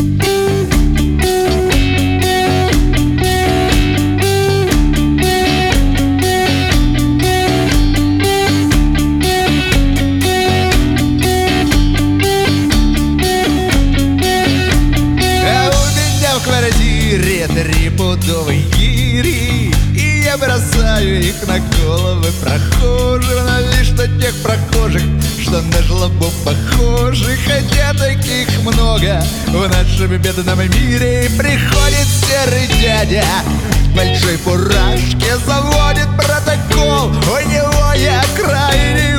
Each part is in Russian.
Три пудовые гири, и я бросаю их на головы прохожим, но лишь на тех прохожих, что на жлобов похожи. Хотя таких много в нашем бедном мире. Приходит серый дядя в большой фуражке, заводит протокол. У него я крайний,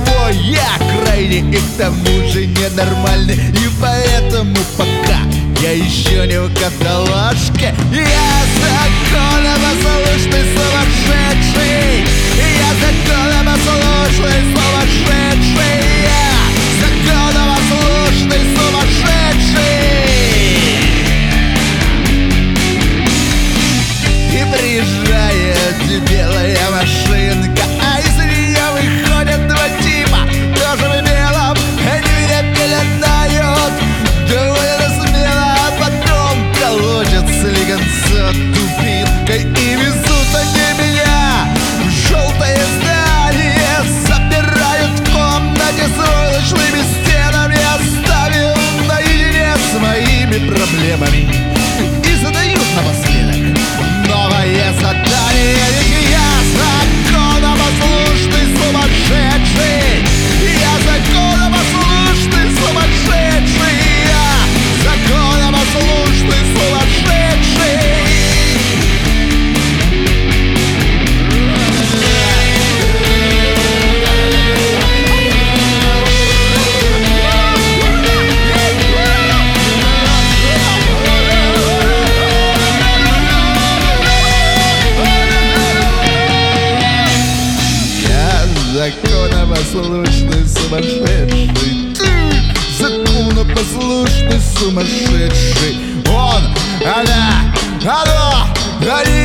и к тому же ненормальный. И поэтому пока я еще не в каталожке. Я законопослушный сумасшедший. Я законопослушный сумасшедший. Я законопослушный сумасшедший. И приезжает белая машинка, а из нее выходят два типа, тоже в белом. Они меня пеленают довольно смело, а потом колотят слегонца дубинкой. И везут они меня в желтое здание, забирают в комнате с войлочными стенами, оставил наедине с моими проблемами. И задают напоследок новое задание. Ведь я законопослушный сумасшедший. Я законопослушный сумасшедший. Я законопослушный сумасшедший. Законопослушный сумасшедший. Ты законопослушный сумасшедший. Он, она, оно, они.